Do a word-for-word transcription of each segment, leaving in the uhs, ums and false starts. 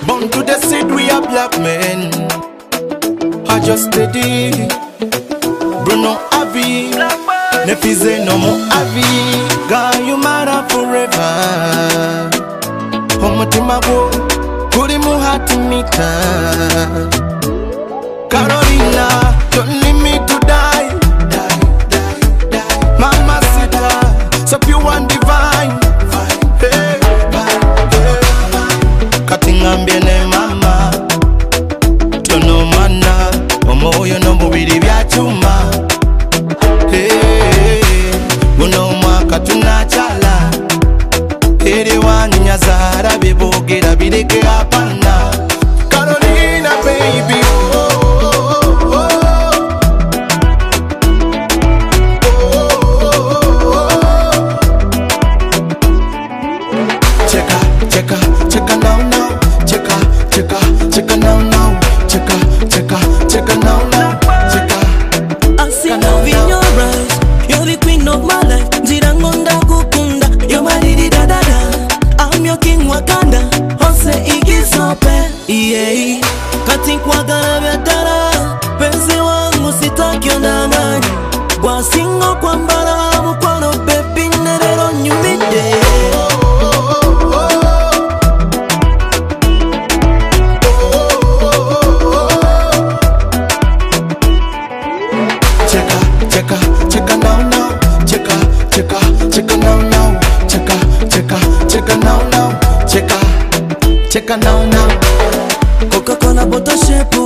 Born to the seed, we are black men. I just steady. Bruno Avi, Nefize no more Avi. God, you matter forever. Homotima go, kuri mu hati mita. Carolina, don't leave me to die. Die, die, die. Mama Sita, so pure and divine. Hey, hey. Katingambie mama, tono mana, omoyo no mubiri bya chuma. Hey, buno mwaka tunachala. Eri wanyazara bibogera bireke apana. Carolina baby. Checka, checka now now, checka, checka, checka now now, checka, checka, checka now now, checka. I see love in your eyes, you're the queen of my life. Jirangonda kukunda, you're my lady da da da. I'm your king Wakanda, Hose igisope, yeah. Kati kwa gara betara, penzi wangu sitaki ondanganya. Kwa singo kwa mbara, mukwano baby nerero nyumide. Checka, checka now now, checka, checka, checka now now, checka, checka, checka now now, checka, checka now now. Coca-Cola bottle shape,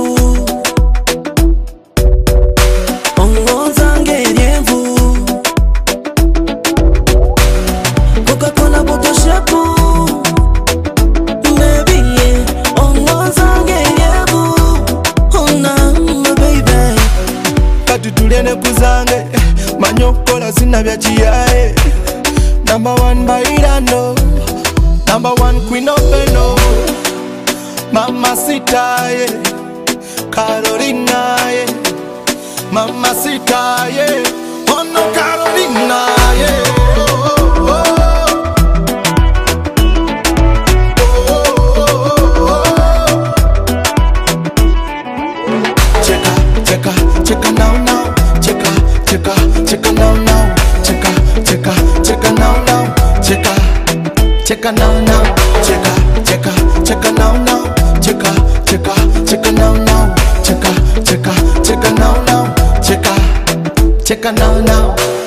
ongoza ngerievu. Coca-Cola bottle shape, baby, ongoza ngerievu. Oh na, my baby. Katutulene kuzange, manyokola sina vya chiae. Number one bailando, number one queen of Beno. Mama Sita, yeah. Carolina, yeah. Mama Sita, yeah. Oh no, Carolina, yeah. Oh, oh, oh. Oh, oh, oh. Checka, checka, checka now now, checka, checka, checka now now, checka, checka, checka now now, checka, checka now now, checka, checka, checka now now. Checka, checka, checka now now, checka, checka, checka now now, checka, checka now now.